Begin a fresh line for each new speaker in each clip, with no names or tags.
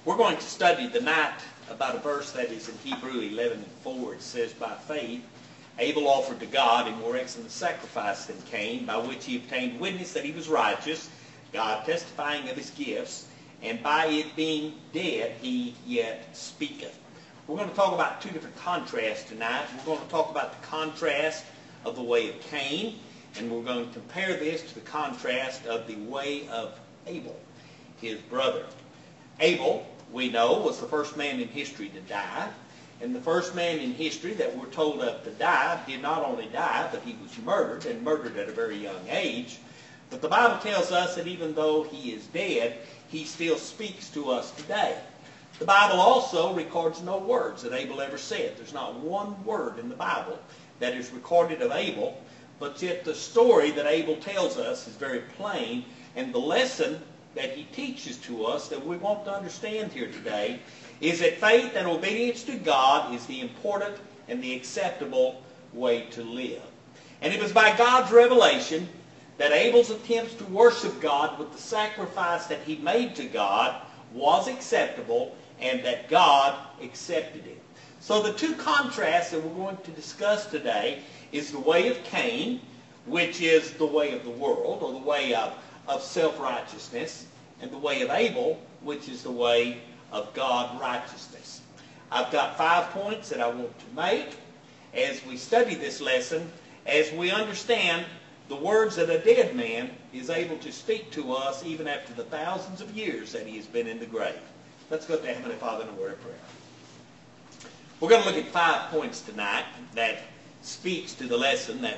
We're going to study tonight about a verse that is in Hebrew 11:4. It says, "By faith Abel offered to God a more excellent sacrifice than Cain, by which he obtained witness that he was righteous, God testifying of his gifts, and by it being dead he yet speaketh." We're going to talk about two different contrasts tonight. We're going to talk about the contrast of the way of Cain, and we're going to compare this to the contrast of the way of Abel, his brother. Abel, we know, was the first man in history to die. And the first man in history that we're told of to die did not only die, but he was murdered, and murdered at a very young age. But the Bible tells us that even though he is dead, he still speaks to us today. The Bible also records no words that Abel ever said. There's not one word in the Bible that is recorded of Abel, but yet the story that Abel tells us is very plain, and the lesson that he teaches to us that we want to understand here today is that faith and obedience to God is the important and the acceptable way to live. And it was by God's revelation that Abel's attempts to worship God with the sacrifice that he made to God was acceptable, and that God accepted it. So the two contrasts that we're going to discuss today is the way of Cain, which is the way of the world, or the way of self-righteousness, and the way of Abel, which is the way of God righteousness. I've got 5 points that I want to make as we study this lesson, as we understand the words that a dead man is able to speak to us even after the thousands of years that he has been in the grave. Let's go to Heavenly Father in a word of prayer. We're going to look at 5 points tonight that speaks to the lesson that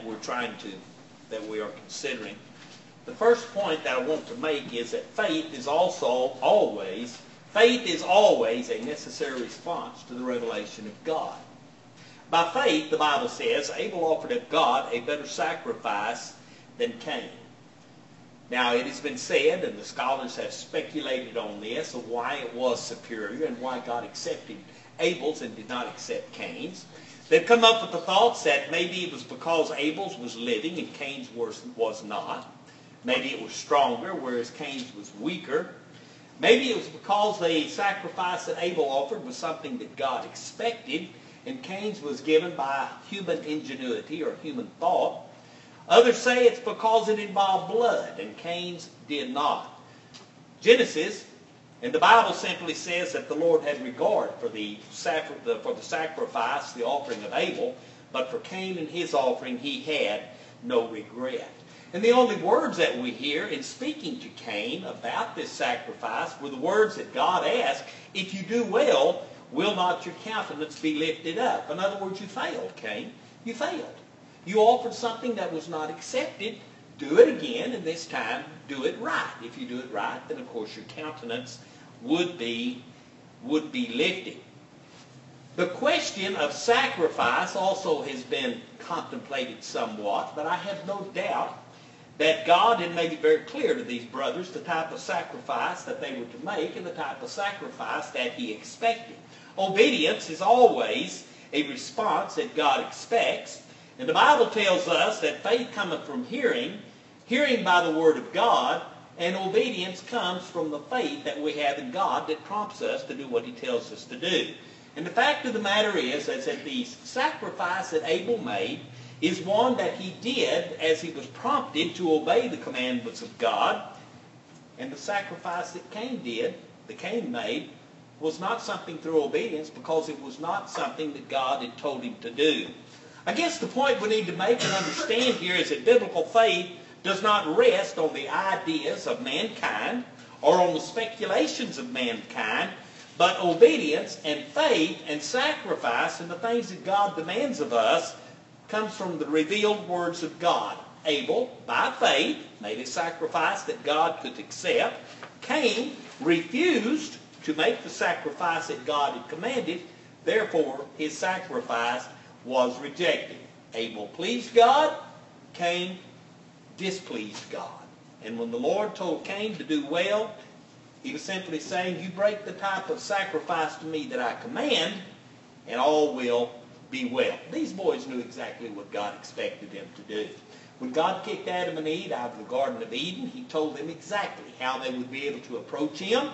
we are considering. The first point that I want to make is that faith is always a necessary response to the revelation of God. By faith, the Bible says, Abel offered to God a better sacrifice than Cain. Now, it has been said, and the scholars have speculated on this, of why it was superior and why God accepted Abel's and did not accept Cain's. They've come up with the thoughts that maybe it was because Abel's was living and Cain's was not. Maybe it was stronger, whereas Cain's was weaker. Maybe it was because the sacrifice that Abel offered was something that God expected, and Cain's was given by human ingenuity or human thought. Others say it's because it involved blood, and Cain's did not. Genesis, and the Bible simply says that the Lord had regard for the sacrifice, the offering of Abel, but for Cain and his offering he had no regret. And the only words that we hear in speaking to Cain about this sacrifice were the words that God asked, "If you do well, will not your countenance be lifted up?" In other words, you failed, Cain. You failed. You offered something that was not accepted. Do it again, and this time do it right. If you do it right, then of course your countenance would be lifted. The question of sacrifice also has been contemplated somewhat, but I have no doubt that God had made it very clear to these brothers the type of sacrifice that they were to make and the type of sacrifice that he expected. Obedience is always a response that God expects. And the Bible tells us that faith cometh from hearing, hearing by the Word of God, and obedience comes from the faith that we have in God that prompts us to do what he tells us to do. And the fact of the matter is that the sacrifice that Abel made is one that he did as he was prompted to obey the commandments of God. And the sacrifice that Cain made, was not something through obedience, because it was not something that God had told him to do. I guess the point we need to make and understand here is that biblical faith does not rest on the ideas of mankind or on the speculations of mankind, but obedience and faith and sacrifice and the things that God demands of us comes from the revealed words of God. Abel, by faith, made a sacrifice that God could accept. Cain refused to make the sacrifice that God had commanded. Therefore, his sacrifice was rejected. Abel pleased God. Cain displeased God. And when the Lord told Cain to do well, he was simply saying, you break the type of sacrifice to me that I command, and all will be well. These boys knew exactly what God expected them to do. When God kicked Adam and Eve out of the Garden of Eden, he told them exactly how they would be able to approach him.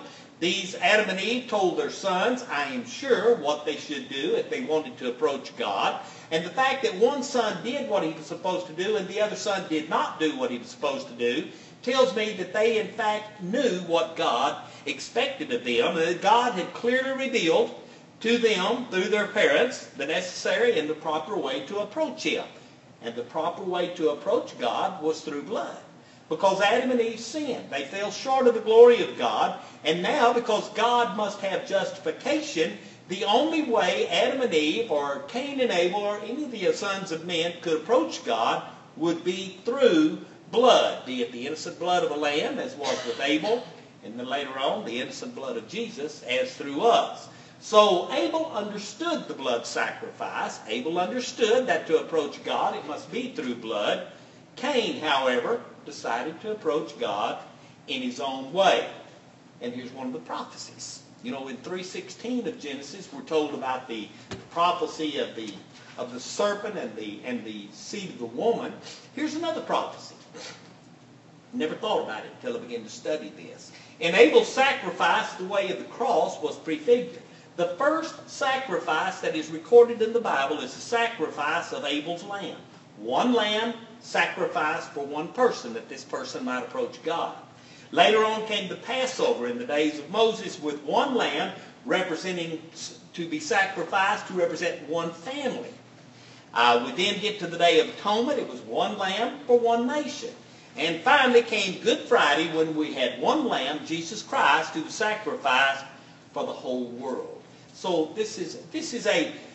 These Adam and Eve told their sons, I am sure, what they should do if they wanted to approach God. And the fact that one son did what he was supposed to do and the other son did not do what he was supposed to do tells me that they in fact knew what God expected of them, and that God had clearly revealed to them through their parents the necessary and the proper way to approach Him. And the proper way to approach God was through blood. Because Adam and Eve sinned. They fell short of the glory of God. And now, because God must have justification, the only way Adam and Eve or Cain and Abel or any of the sons of men could approach God would be through blood, be it the innocent blood of a lamb, as was with Abel, and then later on the innocent blood of Jesus, as through us. So Abel understood the blood sacrifice. Abel understood that to approach God it must be through blood. Cain, however, decided to approach God in his own way. And here's one of the prophecies. You know, in 3:16 of Genesis, we're told about the prophecy of the serpent and the seed of the woman. Here's another prophecy. Never thought about it until I began to study this. In Abel's sacrifice, the way of the cross was prefigured. The first sacrifice that is recorded in the Bible is the sacrifice of Abel's lamb. One lamb sacrificed for one person, that this person might approach God. Later on came the Passover in the days of Moses with one lamb representing to be sacrificed to represent one family. We then get to the Day of Atonement. It was one lamb for one nation. And finally came Good Friday when we had one lamb, Jesus Christ, who was sacrificed for the whole world. So this is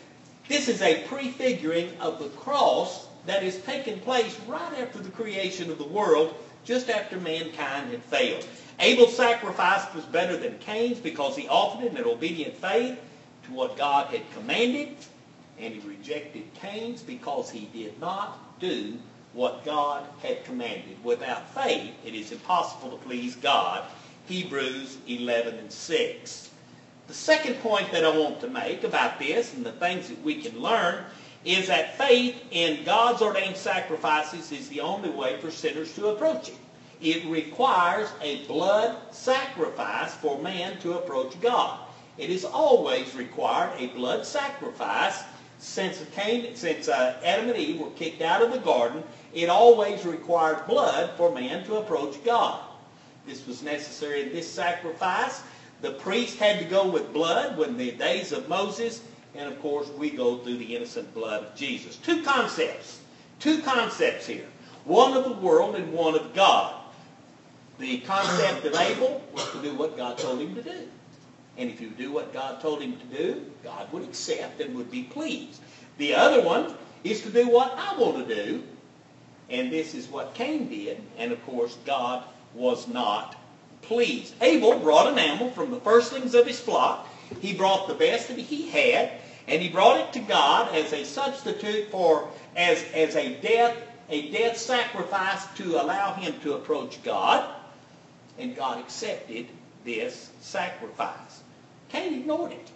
a prefiguring of the cross that has taken place right after the creation of the world, just after mankind had failed. Abel's sacrifice was better than Cain's because he offered it in obedient faith to what God had commanded, and he rejected Cain's because he did not do what God had commanded. Without faith, it is impossible to please God. Hebrews 11:6. The second point that I want to make about this and the things that we can learn is that faith in God's ordained sacrifices is the only way for sinners to approach Him. It requires a blood sacrifice for man to approach God. It has always required a blood sacrifice since Adam and Eve were kicked out of the garden. It always required blood for man to approach God. This was necessary in this sacrifice. The priest had to go with blood when the days of Moses, and of course we go through the innocent blood of Jesus. Two concepts here. One of the world and one of God. The concept of Abel was to do what God told him to do. And if you do what God told him to do, God would accept and would be pleased. The other one is to do what I want to do. And this is what Cain did. And of course, God was not pleased. Abel brought an animal from the firstlings of his flock. He brought the best that he had. And he brought it to God as a substitute for, as a death sacrifice to allow him to approach God. And God accepted this sacrifice. Cain ignored it.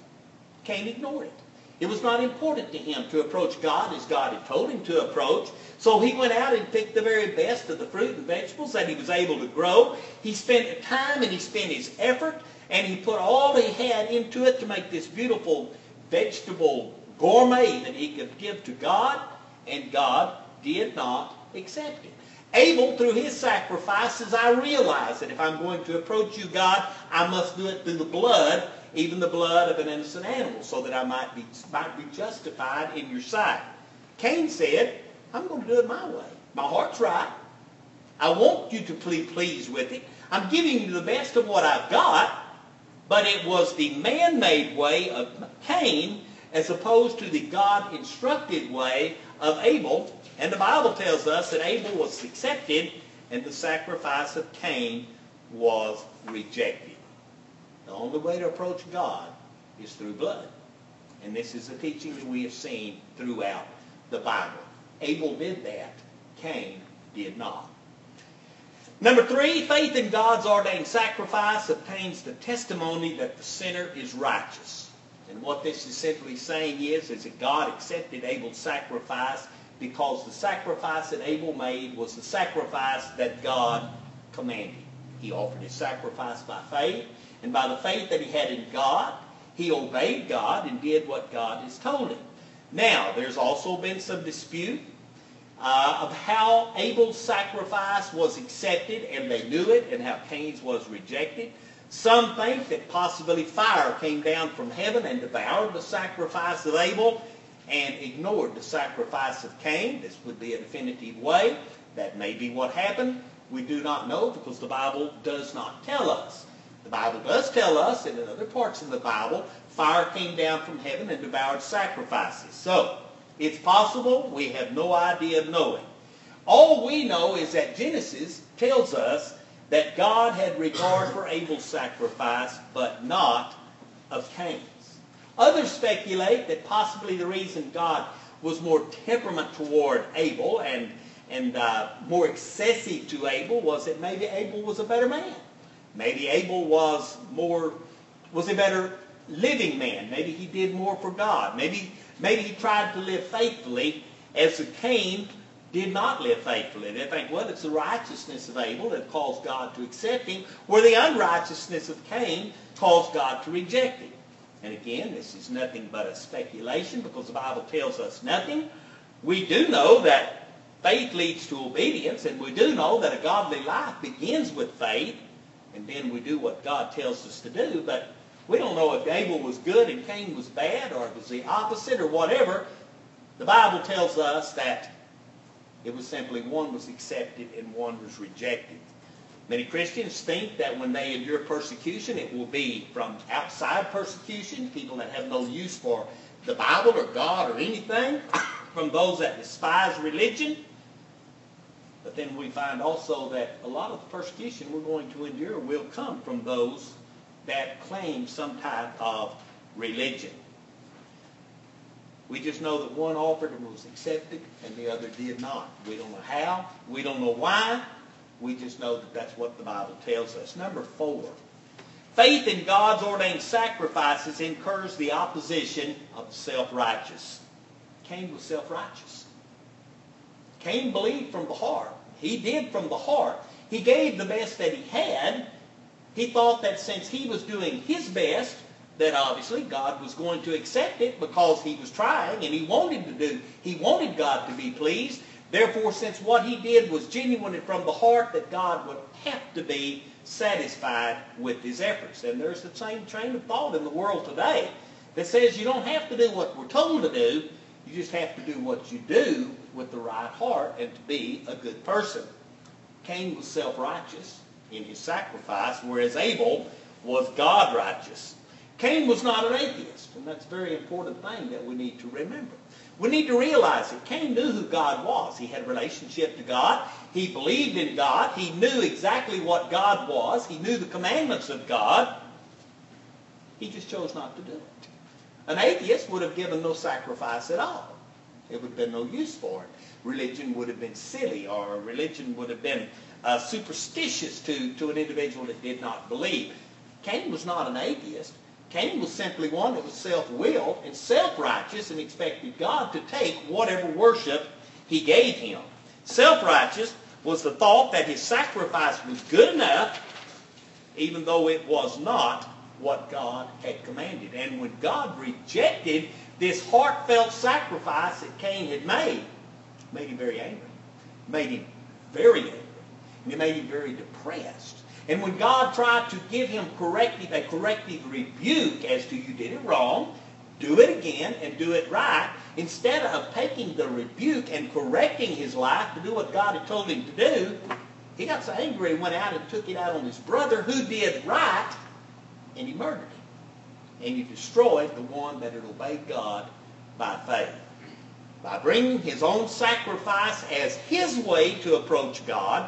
It was not important to him to approach God as God had told him to approach. So he went out and picked the very best of the fruit and vegetables that he was able to grow. He spent time and he spent his effort and he put all he had into it to make this beautiful vegetable gourmet that he could give to God, and God did not accept it. Abel, through his sacrifices, I realized that if I'm going to approach you, God, I must do it through the blood, even the blood of an innocent animal, so that I might be justified in your sight. Cain said, I'm going to do it my way. My heart's right. I want you to be pleased with it. I'm giving you the best of what I've got, but it was the man-made way of Cain as opposed to the God-instructed way of Abel. And the Bible tells us that Abel was accepted and the sacrifice of Cain was rejected. The only way to approach God is through blood. And this is a teaching that we have seen throughout the Bible. Abel did that. Cain did not. Number 3, faith in God's ordained sacrifice obtains the testimony that the sinner is righteous. And what this is simply saying is that God accepted Abel's sacrifice because the sacrifice that Abel made was the sacrifice that God commanded. He offered his sacrifice by faith, And by the faith that he had in God, he obeyed God and did what God has told him. Now, there's also been some dispute of how Abel's sacrifice was accepted, and they knew it, and how Cain's was rejected. Some think that possibly fire came down from heaven and devoured the sacrifice of Abel and ignored the sacrifice of Cain. This would be a definitive way. That may be what happened. We do not know because the Bible does not tell us. The Bible does tell us, and in other parts of the Bible, fire came down from heaven and devoured sacrifices. So, it's possible. We have no idea of knowing. All we know is that Genesis tells us that God had regard for Abel's sacrifice, but not of Cain's. Others speculate that possibly the reason God was more temperament toward Abel and more excessive to Abel was that maybe Abel was a better man. Maybe Abel was a better living man. Maybe he did more for God. Maybe he tried to live faithfully as Cain did not live faithfully. They think, well, it's the righteousness of Abel that caused God to accept him, where the unrighteousness of Cain caused God to reject him. And again, this is nothing but a speculation because the Bible tells us nothing. We do know that faith leads to obedience, and we do know that a godly life begins with faith, and then we do what God tells us to do. But we don't know if Abel was good and Cain was bad, or it was the opposite, or whatever. The Bible tells us that it was simply one was accepted and one was rejected. Many Christians think that when they endure persecution, it will be from outside persecution, people that have no use for the Bible or God or anything, from those that despise religion. But then we find also that a lot of the persecution we're going to endure will come from those that claim some type of religion. We just know that one offered and was accepted and the other did not. We don't know how. We don't know why. We just know that that's what the Bible tells us. Number 4, faith in God's ordained sacrifices incurs the opposition of the self-righteous. Cain was self-righteous. Cain believed from the heart. He did from the heart. He gave the best that he had. He thought that since he was doing his best, that obviously God was going to accept it because he was trying and he wanted God to be pleased. Therefore, since what he did was genuine and from the heart, that God would have to be satisfied with his efforts. And there's the same train of thought in the world today that says you don't have to do what we're told to do. You just have to do what you do with the right heart and to be a good person. Cain was self-righteous in his sacrifice, whereas Abel was God-righteous. Cain was not an atheist, and that's a very important thing that we need to remember. We need to realize that Cain knew who God was. He had a relationship to God. He believed in God. He knew exactly what God was. He knew the commandments of God. He just chose not to do it. An atheist would have given no sacrifice at all. It would have been no use for it. Religion would have been silly, or religion would have been superstitious to an individual that did not believe. Cain was not an atheist. Cain was simply one that was self-willed and self-righteous and expected God to take whatever worship he gave him. Self-righteous was the thought that his sacrifice was good enough, even though it was not what God had commanded. And when God rejected this heartfelt sacrifice that Cain had made, it made him very angry. It made him very angry. And it made him very depressed. And when God tried to give him a corrective rebuke as to you did it wrong, do it again and do it right, instead of taking the rebuke and correcting his life to do what God had told him to do, he got so angry and went out and took it out on his brother who did right, and he murdered him. And he destroyed the one that had obeyed God by faith. By bringing his own sacrifice as his way to approach God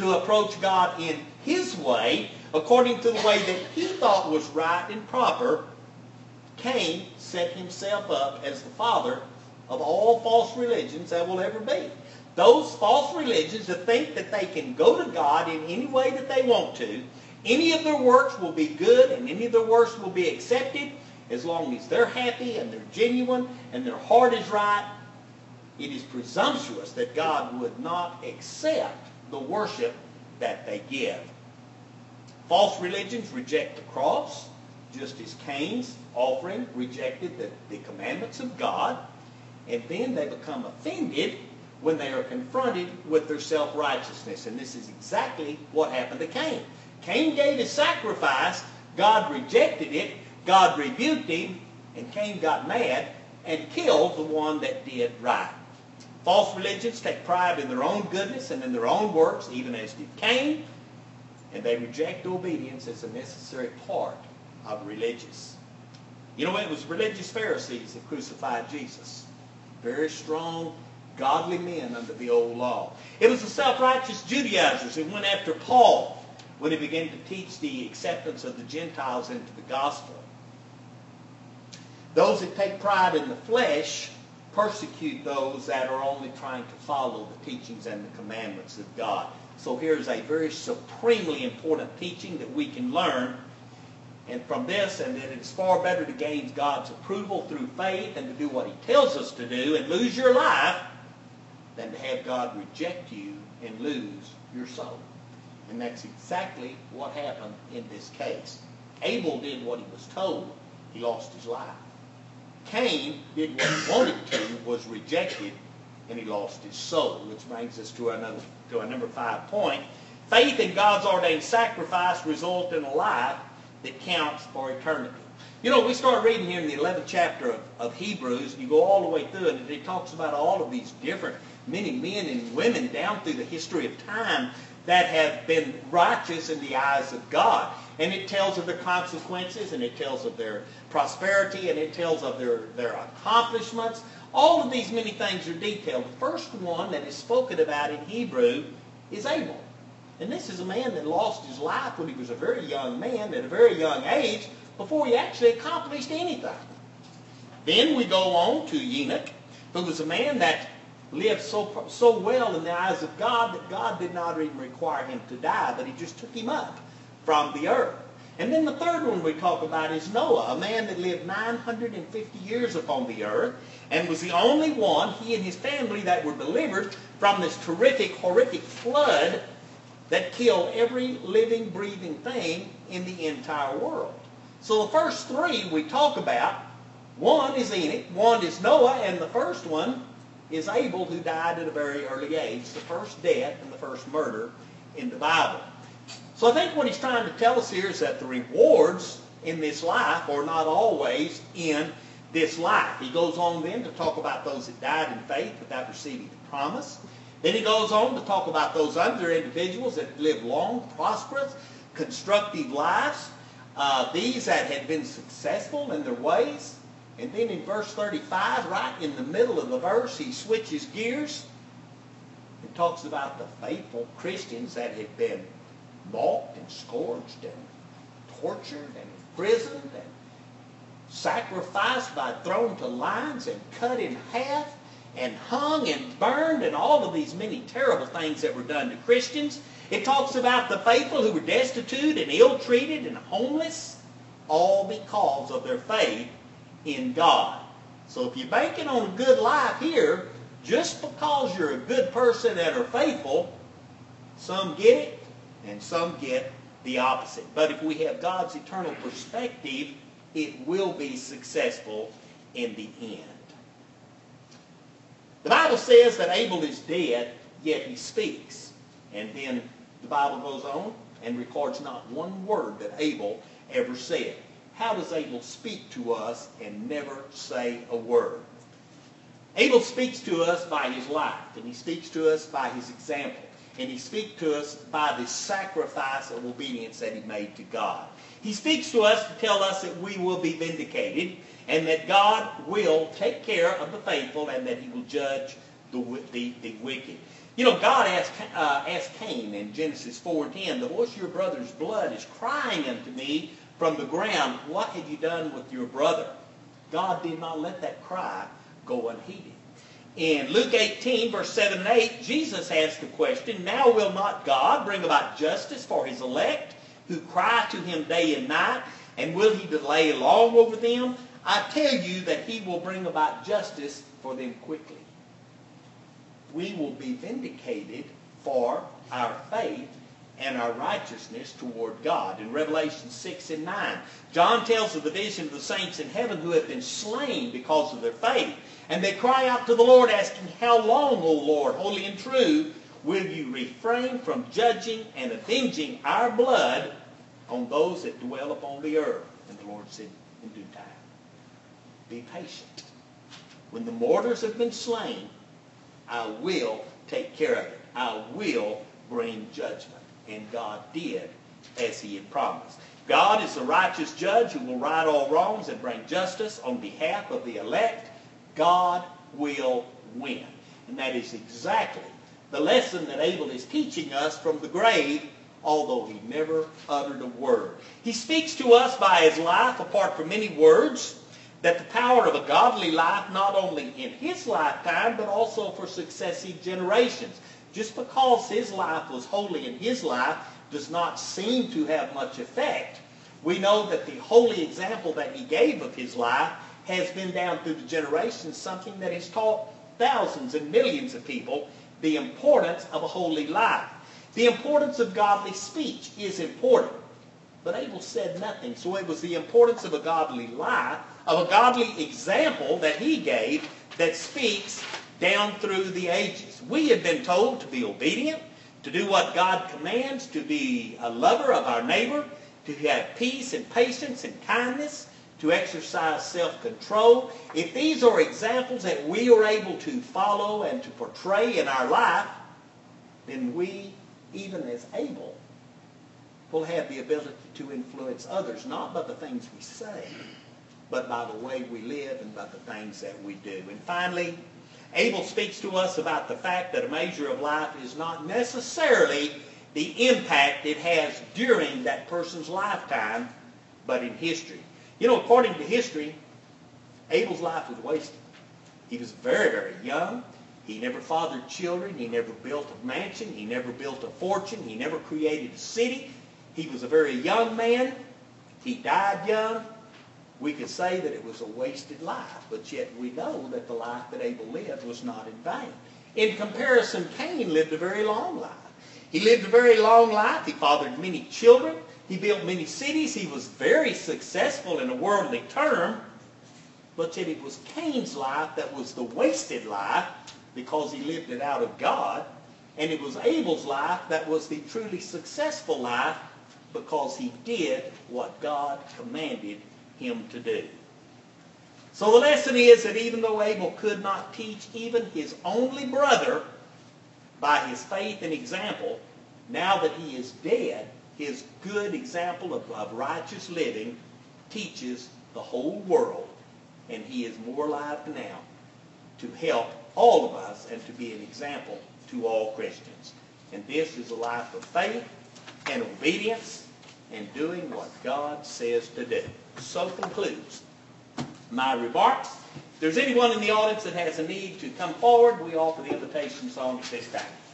in his way, according to the way that he thought was right and proper, Cain set himself up as the father of all false religions that will ever be. Those false religions that think that they can go to God in any way that they want to, any of their works will be good and any of their works will be accepted as long as they're happy and they're genuine and their heart is right. It is presumptuous that God would not accept the worship that they give. False religions reject the cross, just as Cain's offering rejected the commandments of God. And then they become offended when they are confronted with their self-righteousness. And this is exactly what happened to Cain. Cain gave his sacrifice, God rejected it, God rebuked him, and Cain got mad and killed the one that did right. False religions take pride in their own goodness and in their own works, even as did Cain, and they reject obedience as a necessary part of religious. You know, it was religious Pharisees that crucified Jesus. Very strong, godly men under the old law. It was the self-righteous Judaizers that went after Paul when he began to teach the acceptance of the Gentiles into the gospel. Those that take pride in the flesh persecute those that are only trying to follow the teachings and the commandments of God. So here's a very supremely important teaching that we can learn. And from this, and that it's far better to gain God's approval through faith and to do what he tells us to do and lose your life than to have God reject you and lose your soul. And that's exactly what happened in this case. Abel did what he was told. He lost his life. Cain did what he wanted to, was rejected, and he lost his soul. Which brings us to our number 5 point. Faith in God's ordained sacrifice results in a life that counts for eternity. You know, we start reading here in the 11th chapter of Hebrews, and you go all the way through it, and it talks about all of these different, many men and women down through the history of time that have been righteous in the eyes of God. And it tells of their consequences, and it tells of their prosperity, and it tells of their accomplishments. All of these many things are detailed. The first one that is spoken about in Hebrew is Abel. And this is a man that lost his life when he was a very young man, at a very young age, before he actually accomplished anything. Then we go on to Enoch, who was a man that lived so well in the eyes of God that God did not even require him to die, but he just took him up from the earth. And then the third one we talk about is Noah, a man that lived 950 years upon the earth and was the only one, he and his family, that were delivered from this terrific, horrific flood that killed every living, breathing thing in the entire world. So the first three we talk about, one is Enoch, one is Noah, and the first one is Abel, who died at a very early age, the first death and the first murder in the Bible. So I think what he's trying to tell us here is that the rewards in this life are not always in this life. He goes on then to talk about those that died in faith without receiving the promise. Then he goes on to talk about those other individuals that lived long, prosperous, constructive lives. These that had been successful in their ways. And then in verse 35, right in the middle of the verse, he switches gears and talks about the faithful Christians that had been mocked and scourged and tortured and imprisoned and sacrificed by thrown to lions and cut in half and hung and burned and all of these many terrible things that were done to Christians. It talks about the faithful who were destitute and ill-treated and homeless, all because of their faith in God. So if you're banking on a good life here, just because you're a good person and are faithful, some get it and some get the opposite. But if we have God's eternal perspective, it will be successful in the end. The Bible says that Abel is dead, yet he speaks. And then the Bible goes on and records not one word that Abel ever said. How does Abel speak to us and never say a word? Abel speaks to us by his life, and he speaks to us by his example, and he speaks to us by the sacrifice of obedience that he made to God. He speaks to us to tell us that we will be vindicated, and that God will take care of the faithful, and that he will judge the wicked. You know, God asked Cain in Genesis 4:10, "The voice of your brother's blood is crying unto me from the ground. What have you done with your brother?" God did not let that cry go unheeded. In Luke 18, verse 7 and 8, Jesus asked the question, "Now will not God bring about justice for his elect, who cry to him day and night, and will he delay long over them? I tell you that he will bring about justice for them quickly." We will be vindicated for our faith and our righteousness toward God. In Revelation 6 and 9, John tells of the vision of the saints in heaven who have been slain because of their faith. And they cry out to the Lord, asking, "How long, O Lord, holy and true, will you refrain from judging and avenging our blood on those that dwell upon the earth?" And the Lord said, "In due time." Be patient. When the martyrs have been slain, I will take care of it. I will bring judgment. And God did as he had promised. God is the righteous judge who will right all wrongs and bring justice on behalf of the elect. God will win. And that is exactly the lesson that Abel is teaching us from the grave, although he never uttered a word. He speaks to us by his life, apart from any words, that the power of a godly life, not only in his lifetime, but also for successive generations. Just because his life was holy in his life does not seem to have much effect. We know that the holy example that he gave of his life has been down through the generations, something that has taught thousands and millions of people the importance of a holy life. The importance of godly speech is important. But Abel said nothing. So it was the importance of a godly life, of a godly example that he gave, that speaks down through the ages. We have been told to be obedient, to do what God commands, to be a lover of our neighbor, to have peace and patience and kindness, to exercise self-control. If these are examples that we are able to follow and to portray in our life, then we, even as Abel, will have the ability to influence others, not by the things we say, but by the way we live and by the things that we do. And finally, Abel speaks to us about the fact that a measure of life is not necessarily the impact it has during that person's lifetime, but in history. You know, according to history, Abel's life was wasted. He was very, very young. He never fathered children. He never built a mansion. He never built a fortune. He never created a city. He was a very young man. He died young. We could say that it was a wasted life, but yet we know that the life that Abel lived was not in vain. In comparison, Cain lived a very long life. He lived a very long life. He fathered many children. He built many cities. He was very successful in a worldly term, but yet it was Cain's life that was the wasted life because he lived it out of God, and it was Abel's life that was the truly successful life because he did what God commanded him to do. So the lesson is that even though Abel could not teach even his only brother by his faith and example, now that he is dead, his good example of righteous living teaches the whole world, and he is more alive now to help all of us and to be an example to all Christians. And this is a life of faith and obedience and doing what God says to do. So concludes my remarks. If there's anyone in the audience that has a need to come forward, we offer the invitation song at this time.